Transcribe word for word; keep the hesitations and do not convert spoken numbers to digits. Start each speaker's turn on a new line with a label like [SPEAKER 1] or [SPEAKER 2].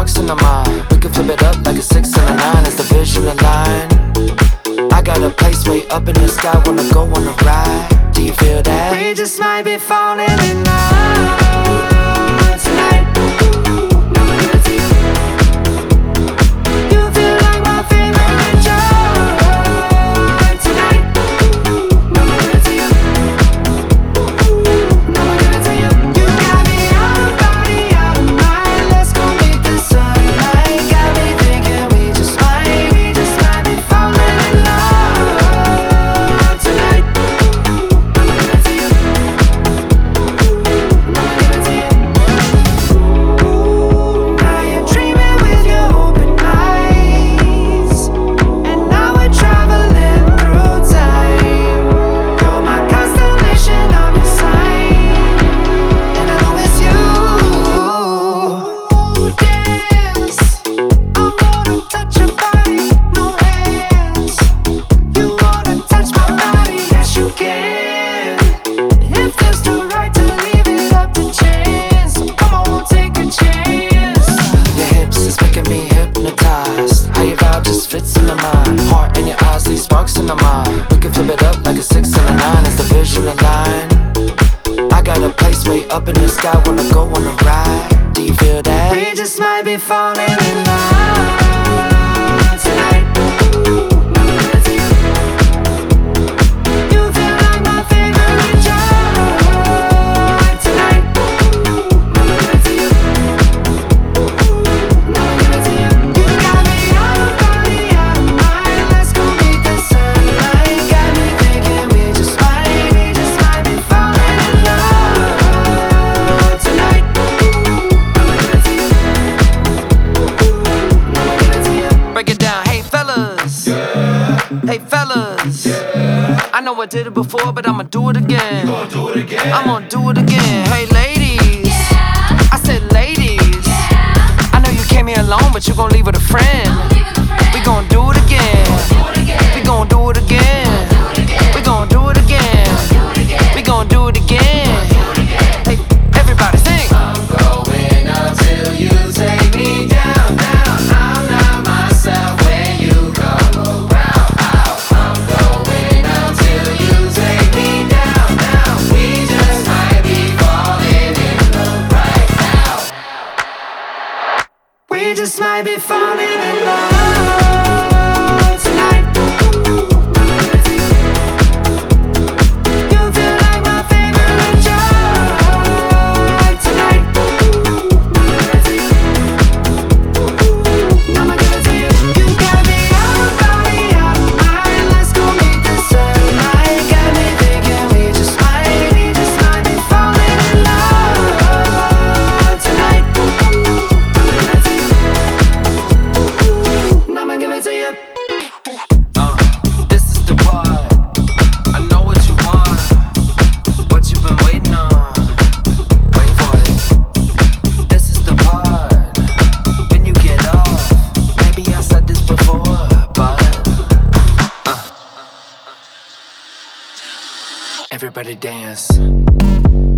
[SPEAKER 1] sparks in the mind. We can flip it up like a six and a nine as the vision align. I got a place way up in the sky, wanna go on a ride. Do you feel that? We just might be falling in love tonight. Up in the sky, wanna go on a ride. Do you feel that? We just might be falling in love tonight. You feel like my favorite drug tonight. I'ma give it to you. I'ma give it to you. You got me out of body, out of mind. Let's go meet the sunlight. Got me thinking we just might, we just might be falling in love. Hey fellas, yeah. I know I did it before, but I'ma do it again.
[SPEAKER 2] You gonna do it again?
[SPEAKER 1] I'm gonna do it again. Hey ladies,
[SPEAKER 3] yeah.
[SPEAKER 1] I said ladies,
[SPEAKER 3] yeah.
[SPEAKER 1] I know you came here alone, but you gon' leave with a friend. We gon' do it again. We gon' do it again. We gon' do it again. We gon' do it again. Hey, everybody sing.
[SPEAKER 2] I'm going up till you take me down, down. I'm not myself when you come around.
[SPEAKER 1] We just might be falling in love tonight. You feel like my favorite drug tonight. I'ma give it to you. You got me out of body, out of mind. Let's go meet the sunlight. Got me thinking we just might, we just might be falling in love tonight. I'ma give it to you. Uh, this is the part. I know what you want, what you've been waiting on. Wait for it. This is the part. When you get off, maybe I said this before, but uh, everybody dance.